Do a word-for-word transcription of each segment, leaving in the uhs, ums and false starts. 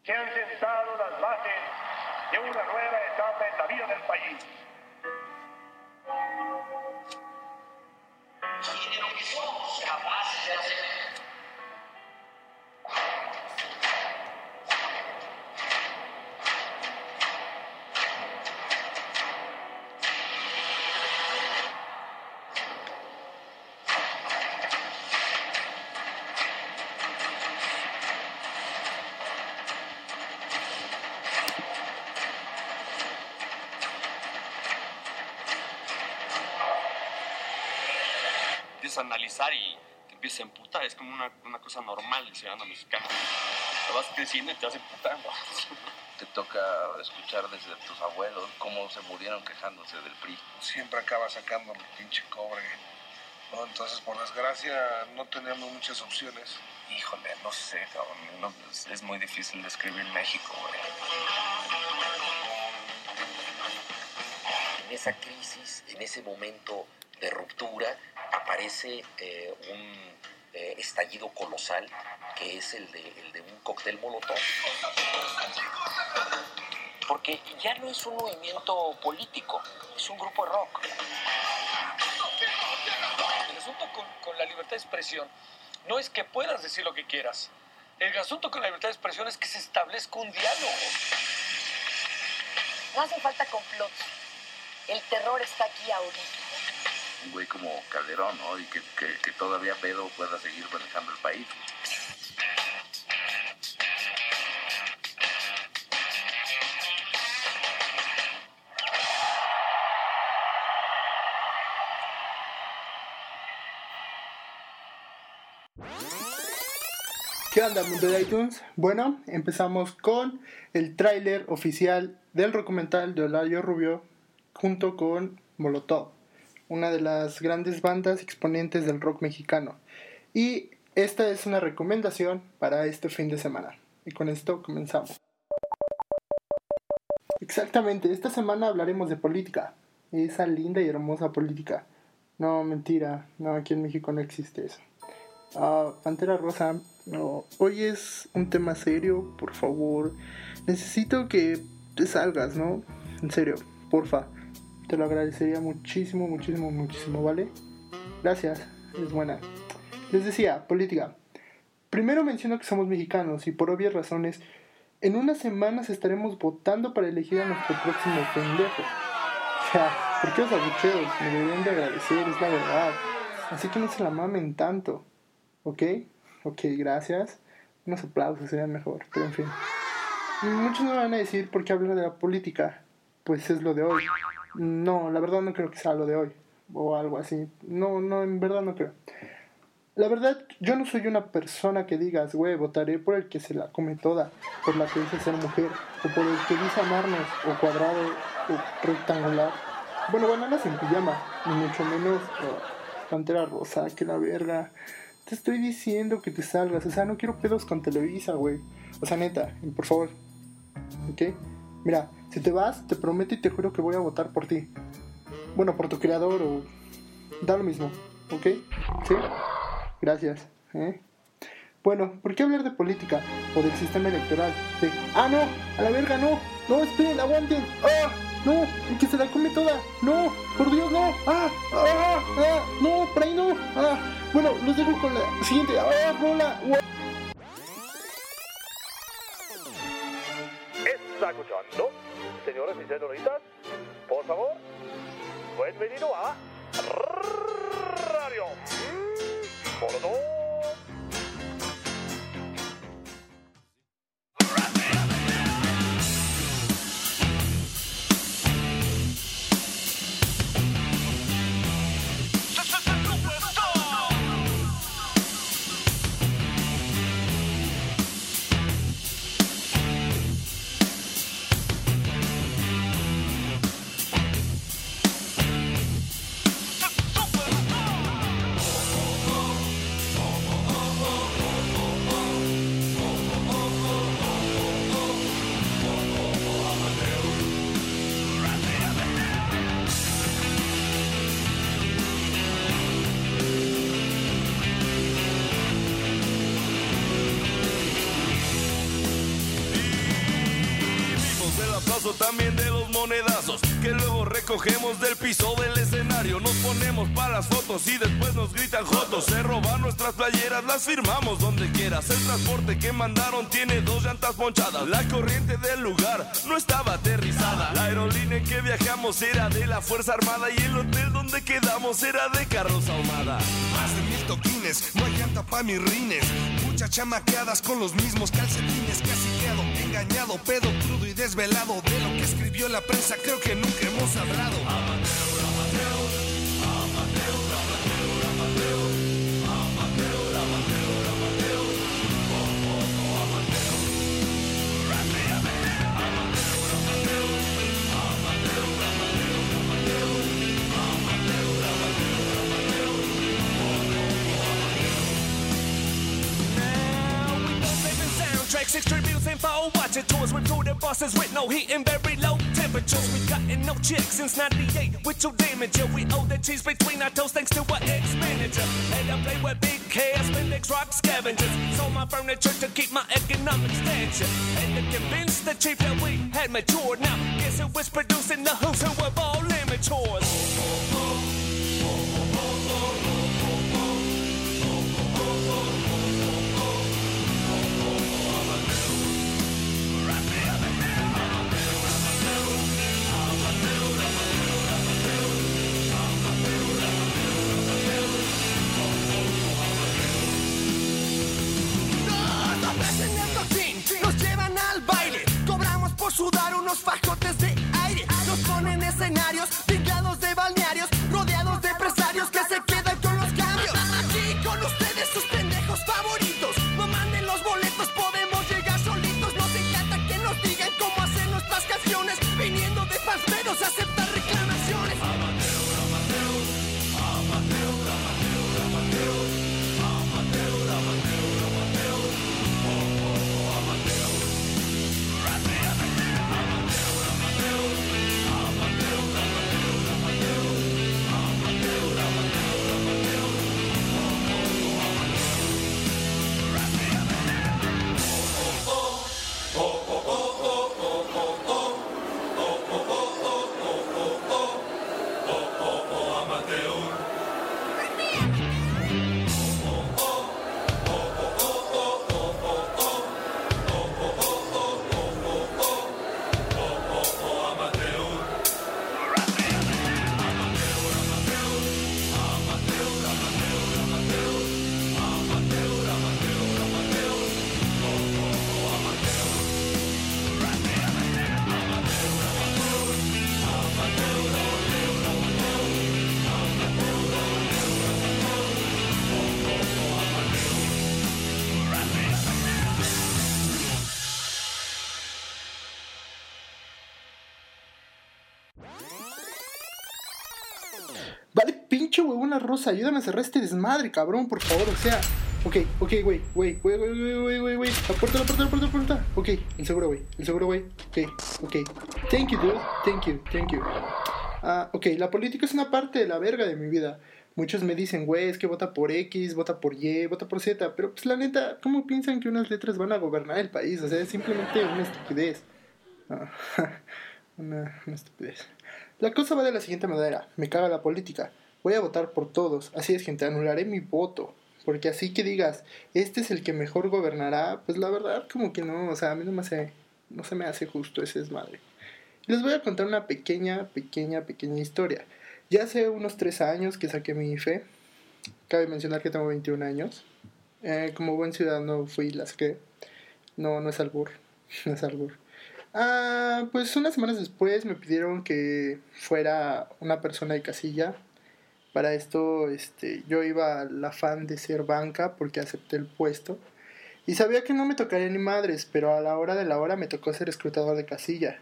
Se han sentado las bases de una nueva etapa en la vida del país. Y de lo que somos capaces de hacer. A analizar y te empiezas a emputar, es como una, una cosa normal del ciudadano mexicano. Te vas creciendo y te vas emputando. Te toca escuchar desde tus abuelos cómo se murieron quejándose del P R I. Siempre acaba sacando el pinche cobre, ¿no? Entonces, por desgracia, no tenemos muchas opciones. Híjole, no sé, cabrón, no, es, es muy difícil describir México, güey. En esa crisis, en ese momento de ruptura, aparece eh, un eh, estallido colosal que es el de, el de un cóctel molotov. Porque ya no es un movimiento político, es un grupo de rock. El asunto con, con la libertad de expresión no es que puedas decir lo que quieras. El asunto con la libertad de expresión es que se establezca un diálogo. No hacen falta complots. El terror está aquí ahorita. Un güey como Calderón, ¿no? Y que, que, que todavía pedo pueda seguir manejando el país. ¿Qué onda, mundo de iTunes? Bueno, empezamos con el tráiler oficial del documental de Olayo Rubio junto con Molotov, una de las grandes bandas exponentes del rock mexicano. Y esta es una recomendación para este fin de semana. Y con esto comenzamos. Exactamente, esta semana hablaremos de política. Esa linda y hermosa política. No, mentira, no, aquí en México no existe eso. Uh, Pantera Rosa, no, hoy es un tema serio, por favor. Necesito que te salgas, ¿no? En serio, porfa. Te lo agradecería muchísimo, muchísimo, muchísimo, ¿vale? Gracias, es buena. Les decía, política. Primero menciono que somos mexicanos y por obvias razones, en unas semanas estaremos votando para elegir a nuestro próximo pendejo. O sea, ¿por qué os abucheos? Me deberían de agradecer, es la verdad. Así que no se la mamen tanto. ¿Ok? Ok, gracias. Unos aplausos serían mejor, pero en fin. Muchos me van a decir por qué hablar de la política. Pues es lo de hoy. No, la verdad no creo que sea lo de hoy. O algo así. No, no, en verdad no creo. La verdad, yo no soy una persona que digas, güey, votaré por el que se la come toda, por la que dice ser mujer, o por el que dice amarnos, o cuadrado, o rectangular. Bueno, bananas en pijama, ni mucho menos oh, Pantera Rosa, que la verga. Te estoy diciendo que te salgas, o sea, no quiero pedos con Televisa, güey. O sea, neta, por favor. ¿Ok? Mira, si te vas, te prometo y te juro que voy a votar por ti. Bueno, por tu creador o... da lo mismo, ¿ok? ¿Sí? Gracias, ¿eh? Bueno, ¿por qué hablar de política? O del sistema electoral. De... ¡Ah, no! ¡A la verga, no! ¡No, esperen, aguanten! ¡Ah! ¡No! ¡El que se la come toda! ¡No! ¡Por Dios, no! ¡Ah! ¡Ah! ¡Ah! ¡No! ¡Por ahí no! ¡Ah! Bueno, los dejo con la siguiente. ¡Ah! ¡Rola! ¡Wow! ¿Está escuchando? Señoras y señoritas, por favor, bienvenido a Radio Molotov. famoso, también de los monedazos que luego recogemos del piso del escenario. Nos ponemos para las fotos y después nos gritan jotos. Se roban nuestras playeras, las firmamos donde quieras. El transporte que mandaron tiene dos llantas ponchadas. La corriente del lugar no estaba aterrizada. La aerolínea en que viajamos era de la Fuerza Armada y el hotel donde quedamos era de carroza ahumada. Más de mil toquines, no hay llanta pa' mis rines. Muchas chamaqueadas con los mismos calcetines. Caciqueado, engañado, pedo crudo y desvelado. De lo que escribió la prensa creo que nunca hemos hablado. Amateur, amateur, amateur, amateur, amateur, amateur, amateur, amateur, oh, oh, oh, amateur. Amateur, amateur, amateur, amateur, amateur, amateur, amateur, Tracks, extributes, info, watching tours with through the buses with no heat and very low temperatures. We gotten no chicks since ninety-eight with your damage. Yeah, we owe the cheese between our toes thanks to our expenditure. And I play with big cash, Spindex rock scavengers. Sold my furniture to keep my economic stature. And to convince the chief that we had matured. Now, guess who was producing the who's who of all immatures? Oh, oh, oh, oh, oh, oh. Nos llevan al baile, cobramos por sudar unos fajotes de aire. Nos ponen escenarios, vinclados de balnearios, rodeados de empresarios que se quedan con los cambios. Aquí con ustedes sus pendejos favoritos. No manden los boletos, podemos llegar solitos. Nos encanta que nos digan cómo hacer nuestras canciones. Viniendo de pasmeros a aceptar reclamaciones. Amateur, amateur, amateur, amateur, amateur, amateur, amateur, amateur. Vale, pinche huevona rosa, ayúdame a cerrar este desmadre, cabrón, por favor, o sea. Ok, ok, güey, güey, güey, güey, güey, güey, güey, güey. La puerta, la puerta, la puerta, la puerta. Ok, el seguro, güey, el seguro, güey. Ok, ok. Thank you, dude. Thank you, thank you. Ah, uh, ok, la política es una parte de la verga de mi vida. Muchos me dicen, güey, es que vota por X, vota por Y, vota por Z. Pero pues la neta, ¿cómo piensan que unas letras van a gobernar el país? O sea, es simplemente una estupidez. Ah, una, una estupidez. La cosa va de la siguiente manera. Me caga la política. Voy a votar por todos. Así es, gente, anularé mi voto. Porque así que digas, este es el que mejor gobernará, pues la verdad como que no, o sea, a mí no me hace, no se me hace justo ese desmadre. Les voy a contar una pequeña, pequeña, pequeña historia. Ya hace unos tres años que saqué mi I F E. Cabe mencionar que tengo veintiún años. Eh, como buen ciudadano fui y la saqué. No, no es albur, no es albur. Ah, pues unas semanas después me pidieron que fuera una persona de casilla. Para esto este, yo iba al afán de ser banca porque acepté el puesto. Y sabía que no me tocaría ni madres, pero a la hora de la hora me tocó ser escrutador de casilla.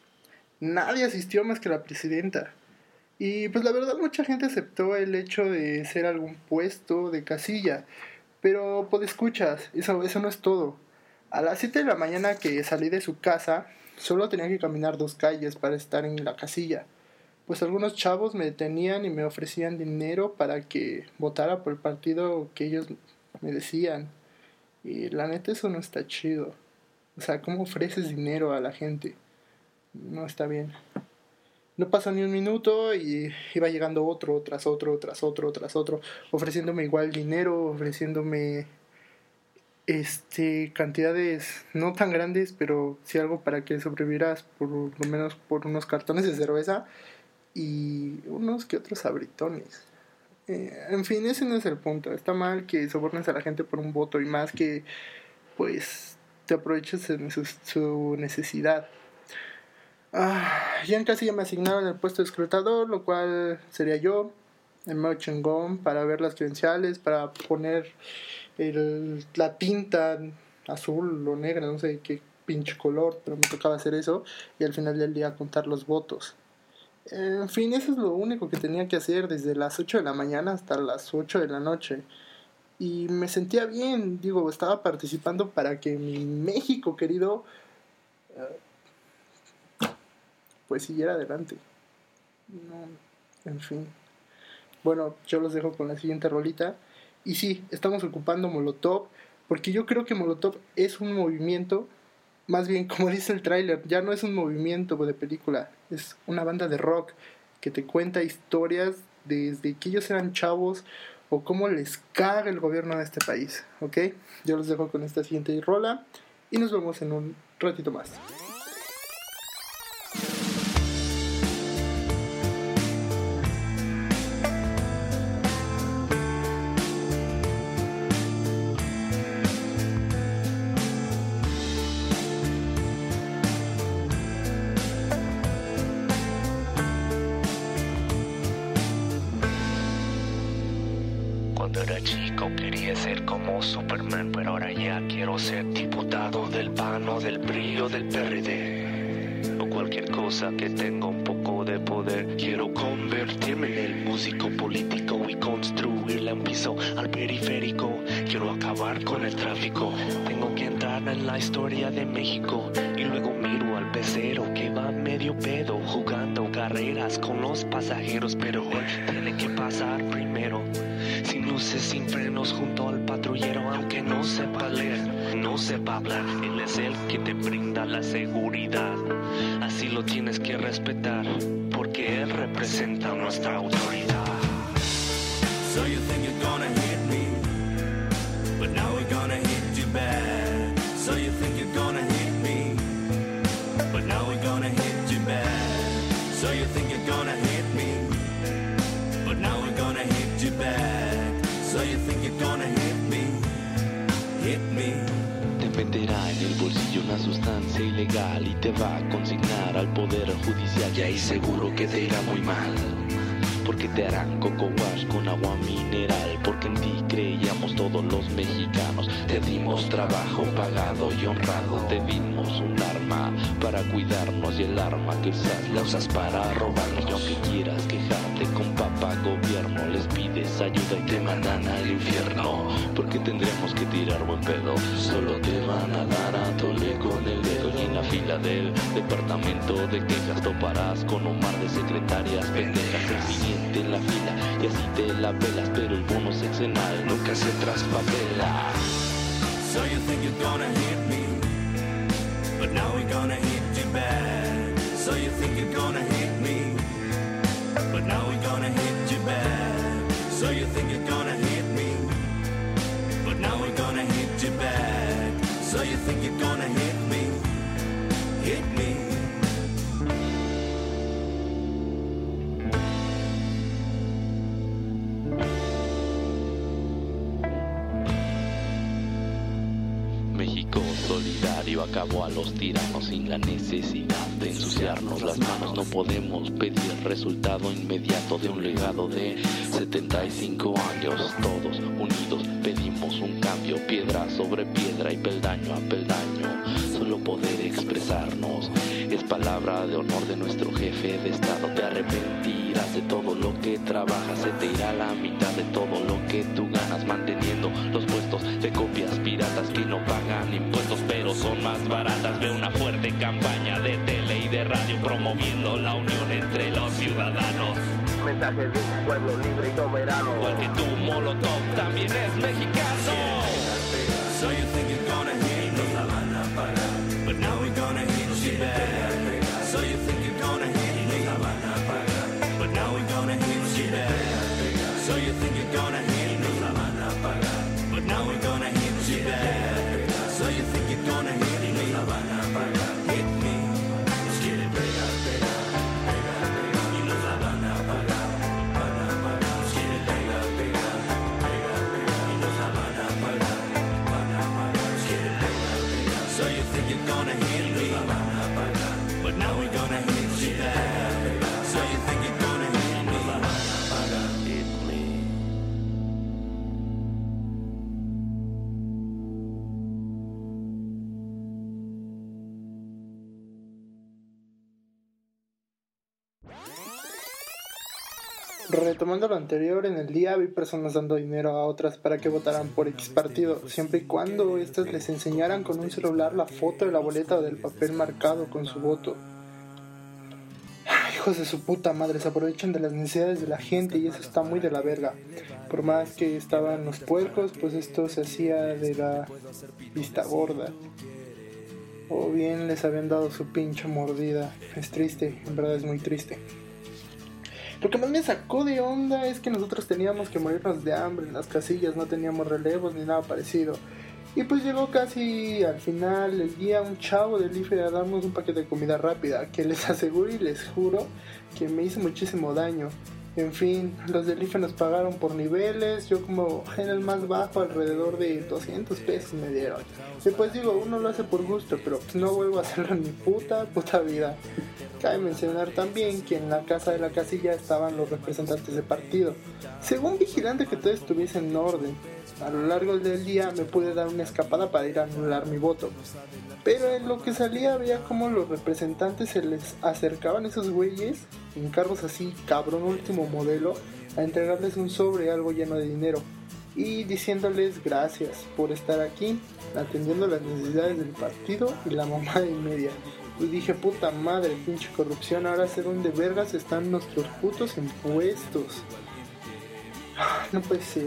Nadie asistió más que la presidenta. Y pues la verdad mucha gente aceptó el hecho de ser algún puesto de casilla. Pero pues escuchas, eso, eso no es todo. A las siete de la mañana que salí de su casa, solo tenía que caminar dos calles para estar en la casilla. Pues algunos chavos me detenían y me ofrecían dinero para que votara por el partido que ellos me decían. Y la neta eso no está chido. O sea, ¿cómo ofreces dinero a la gente? no está bien. No pasó ni un minuto y iba llegando otro, tras otro, tras otro, tras otro, ofreciéndome igual dinero, ofreciéndome este cantidades no tan grandes, pero sí algo para que sobrevivieras por lo menos por unos cartones de cerveza y unos que otros abritones. Eh, en fin, ese no es el punto. Está mal que sobornes a la gente por un voto y más que pues te aproveches en su, su necesidad. Ah, ya en casi ya me asignaron el puesto de escrutador, lo cual sería yo, el medio chingón para ver las credenciales, para poner el, la tinta azul o negra, no sé qué pinche color, pero me tocaba hacer eso y al final del día contar los votos. En fin, eso es lo único que tenía que hacer desde las ocho de la mañana hasta las ocho de la noche. Y me sentía bien, digo, estaba participando para que mi México querido uh, pues siguiera adelante. No, en fin. Bueno, yo los dejo con la siguiente rolita. Y sí, estamos ocupando Molotov, porque yo creo que Molotov es un movimiento, más bien como dice el tráiler, ya no es un movimiento de película, es una banda de rock que te cuenta historias desde que ellos eran chavos o cómo les caga el gobierno de este país, ¿ok? Yo los dejo con esta siguiente rola y nos vemos en un ratito más. Cuando era chico quería ser como Superman, pero ahora ya quiero ser diputado del P A N o del P R I o del P R D o cualquier cosa que tenga un poco de poder. Quiero convertirme en el músico político y construirle un piso al periférico. Quiero acabar con el tráfico. Tengo que entrar en la historia de México y luego miro al pecero que va medio pedo jugando carreras con los pasajeros, pero él tiene que pasar primero. Sin luces, sin frenos, junto al patrullero, aunque no sepa leer, no sepa hablar, él es el que te brinda la seguridad. Así lo tienes que respetar, porque él representa nuestra autoridad. So you think you're gonna hit me, but now we're gonna hit you back. So you think you're gonna hit me, but now we're gonna hit you back. So you think you're gonna hit me, but now we're gonna hit you back. So you think you're gonna hit me, hit me. Te meterá en el bolsillo una sustancia ilegal y te va a consignar al poder judicial. Y ahí seguro que te irá muy mal, porque te harán coco wash con agua mineral. Porque en ti creíamos todos los mexicanos. Te dimos trabajo pagado y honrado. Te dimos un arma para cuidarnos y el arma que usas la usas para robarnos. Y aunque quieras quejarte con papá gobierno, les pides ayuda y te mandan al infierno. Porque tendremos que tirar buen pedo. Solo te van a dar a tole con el dedo. Y en la fila del departamento de quejas toparás con un mar de secretarias pendejas. El en la fila y así te la pelas, pero el bono sexenal nunca se traspapela. So you think you're gonna hit me, but now we're gonna hit you back. So you think you're gonna hit me, but now we're gonna hit you back. So you think you're gonna hit me, but now we're gonna hit you back. So you think you're gonna hit me, hit me. Solidario acabó a los tiranos sin la necesidad de ensuciarnos las manos. No podemos pedir resultado inmediato de un legado de setenta y cinco años. Todos unidos pedimos un cambio, piedra sobre piedra y peldaño a peldaño. Solo poder expresarnos es palabra de honor de nuestro jefe de estado. Te arrepentirás de todo lo que trabajas, se te irá la mitad de todo lo que tú ganas, manteniendo los puestos de copias piratas que no pagan impuestos pero son más baratas. Ve una fuerte campaña de tele y de radio promoviendo la unión entre los ciudadanos. Mensaje de un pueblo libre y soberano. Igual que tu Molotov también es mexicano. So you think you're gonna hit me, nos la van a pagar, but now we're gonna hit you back. So you gonna hit me, but now we're gonna hit you back. So you think you're gonna hit me, hit me. Retomando lo anterior, en el día vi personas dando dinero a otras para que votaran por X partido, siempre y cuando estas les enseñaran con un celular la foto de la boleta o del papel marcado con su voto. Hijos de su puta madre, se aprovechan de las necesidades de la gente y eso está muy de la verga. Por más que estaban los puercos, pues esto se hacía de la vista gorda. O bien les habían dado su pinche mordida. Es triste, en verdad es muy triste. Lo que más me sacó de onda es que nosotros teníamos que morirnos de hambre en las casillas, no teníamos relevos ni nada parecido. Y pues llegó casi al final del día un chavo del I F E a darnos un paquete de comida rápida, que les aseguro y les juro que me hizo muchísimo daño. En fin, los del I F E nos pagaron por niveles, yo como en el más bajo alrededor de doscientos pesos me dieron. Y pues digo, uno lo hace por gusto, pero pues no vuelvo a hacerlo en mi puta, puta vida. Cabe mencionar también que en la casa de la casilla estaban los representantes de partido. Según vigilante que todo estuviese en orden. A lo largo del día me pude dar una escapada para ir a anular mi voto. Pero en lo que salía veía como los representantes se les acercaban esos güeyes en carros así, cabrón último modelo, a entregarles un sobre algo lleno de dinero y diciéndoles gracias por estar aquí, atendiendo las necesidades del partido y la mamada y media. Y dije, puta madre, pinche corrupción, ahora ser un de vergas están nuestros putos impuestos. No puede ser.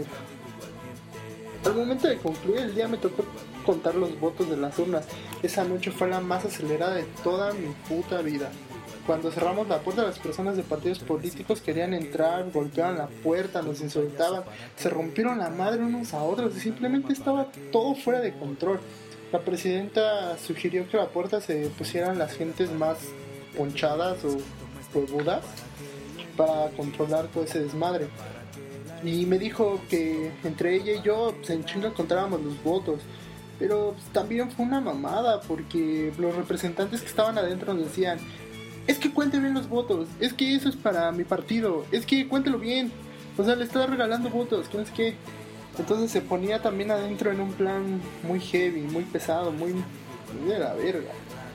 Al momento de concluir el día me tocó contar los votos de las urnas. Esa noche fue la más acelerada de toda mi puta vida. Cuando cerramos la puerta, las personas de partidos políticos querían entrar, golpeaban la puerta, nos insultaban, se rompieron la madre unos a otros y simplemente estaba todo fuera de control. La presidenta sugirió que a la puerta se pusieran las gentes más ponchadas o huevudas para controlar todo ese desmadre. Y me dijo que entre ella y yo pues, en chinga contábamos los votos. Pero pues, también fue una mamada porque los representantes que estaban adentro nos decían: es que cuente bien los votos, es que eso es para mi partido, es que cuéntelo bien. O sea, le estaba regalando votos, que no sé qué. Entonces se ponía también adentro en un plan muy heavy, muy pesado, muy, muy de la verga.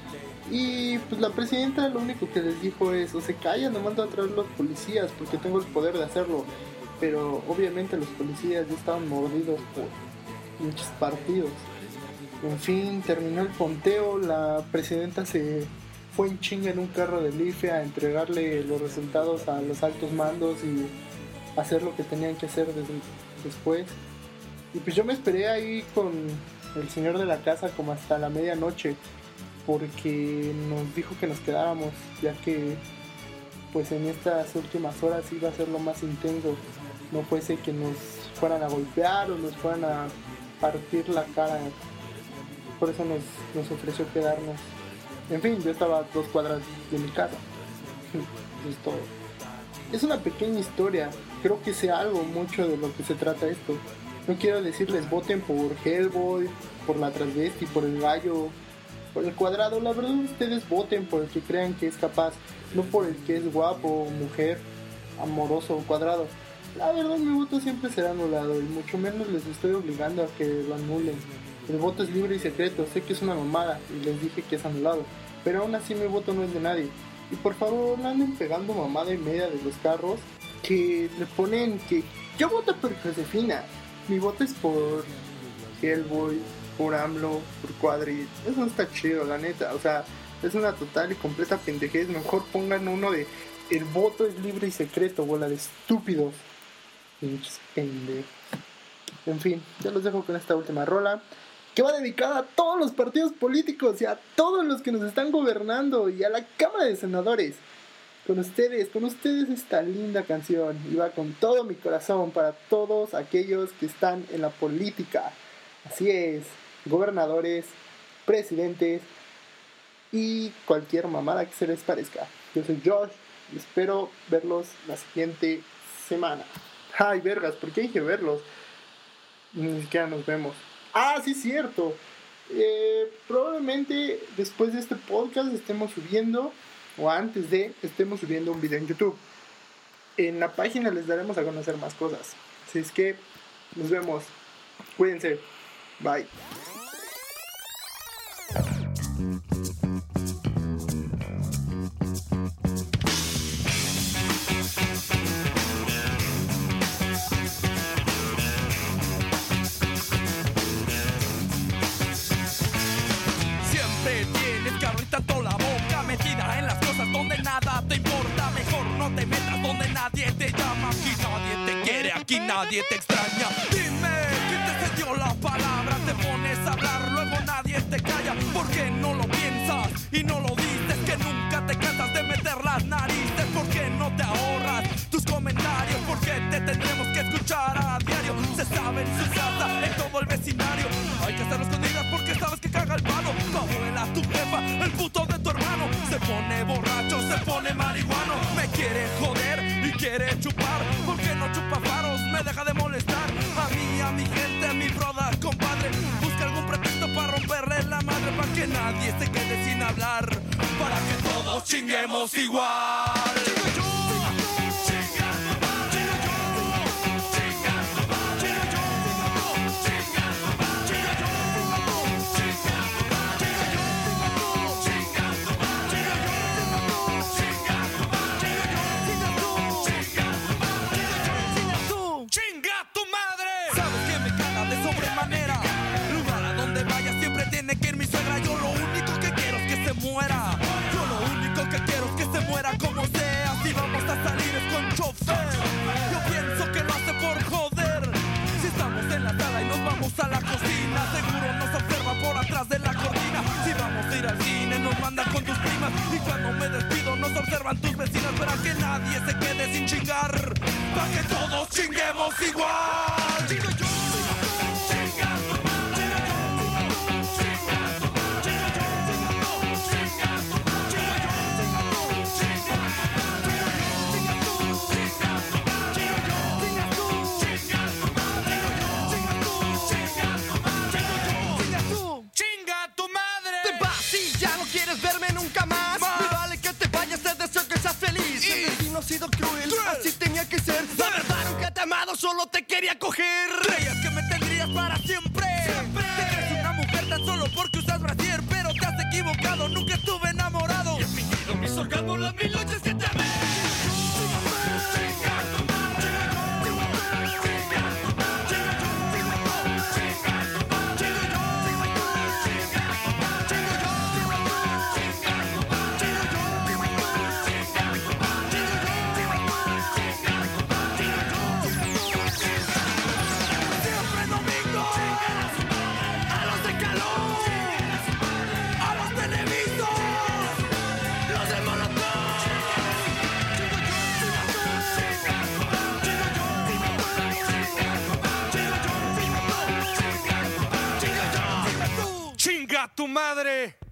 Y pues la presidenta lo único que les dijo es: o se callan, no mando a traer los policías porque tengo el poder de hacerlo. Pero obviamente los policías ya estaban mordidos por muchos partidos. En fin, terminó el conteo, la presidenta se fue en chinga en un carro del I F E a entregarle los resultados a los altos mandos y hacer lo que tenían que hacer desde, después. Y pues yo me esperé ahí con el señor de la casa como hasta la medianoche, porque nos dijo que nos quedáramos, ya que pues en estas últimas horas iba a ser lo más intenso. No fuese que nos fueran a golpear o nos fueran a partir la cara. Por eso nos, nos ofreció quedarnos. En fin, yo estaba a dos cuadras de mi casa. Eso es todo. Es una pequeña historia. Creo que sé algo mucho de lo que se trata esto. No quiero decirles voten por Hellboy, por la transvesti, por el gallo, por el cuadrado. La verdad, ustedes voten por el que crean que es capaz, no por el que es guapo, mujer, amoroso o cuadrado. La verdad, mi voto siempre será anulado y mucho menos les estoy obligando a que lo anulen. El voto es libre y secreto, sé que es una mamada y les dije que es anulado, pero aún así mi voto no es de nadie. Y por favor, no anden pegando mamada y media de los carros que le ponen que yo voto por Josefina, mi voto es por Hellboy, por AMLO, por Cuadri. Eso no está chido, la neta, o sea, es una total y completa pendejez. Mejor pongan uno de el voto es libre y secreto, bola de estúpidos. Pinches pendejos. En fin, ya los dejo con esta última rola, que va dedicada a todos los partidos políticos y a todos los que nos están gobernando y a la Cámara de Senadores. Con ustedes, con ustedes esta linda canción, y va con todo mi corazón para todos aquellos que están en la política. Así es, gobernadores, presidentes y cualquier mamada que se les parezca. Yo soy Josh y espero verlos la siguiente semana. Ay, vergas, ¿por qué dije verlos? Ni siquiera nos vemos. Ah, sí, cierto. Eh, probablemente después de este podcast estemos subiendo, o antes de, estemos subiendo un video en YouTube. En la página les daremos a conocer más cosas. Así es que nos vemos. Cuídense. Bye. Siempre tienes que abrir tanto la boca, metida en las cosas donde nada te importa. Mejor no te metas donde nadie te llama. Aquí nadie te quiere, aquí nadie te extraña. Dime, ¿quién te cedió la palabra? Te pones a hablar, luego nadie te calla. ¿Por qué no lo piensas y no lo dices? Que nunca te cansas de meter las narices. ¿Por qué no te ahorras tus comentarios? ¿Por qué te tendremos que escuchar a diario? Se sabe en su casa, en todo el vecindario. Hay que estar escondidas porque sabes que caga el palo. Tu abuela, tu jefa, el puto de tu hermano. Se pone borracho, se pone marihuano. Me quiere joder y quiere chupar. ¿Por qué no chupa faros? Me deja de molestar. A mí, a mi gente, a mi brother, compadre. Busca algún pretexto para romperle la madre. Para que nadie se quede sin hablar. Para que todos chinguemos igual. Muera. Yo lo único que quiero es que se muera como sea. Si vamos a salir es con chofer. Yo pienso que lo hace por joder. Si estamos en la sala y nos vamos a la cocina, seguro nos observa por atrás de la cortina. Si vamos a ir al cine nos mandan con tus primas. Y cuando me despido nos observan tus vecinas. Para que nadie se quede sin chingar. Para que todos chinguemos igual. Digo yo. No he sido cruel, así tenía que ser. La verdad nunca te he amado, solo te quería coger. Creías que me tendrías para siempre. Siempre. Te crees una mujer tan solo porque usas brasier, pero te has equivocado, nunca estuve enamorado. Y he fingido mis orgasmos las mil noches que te amé. ¡Chinga tu madre!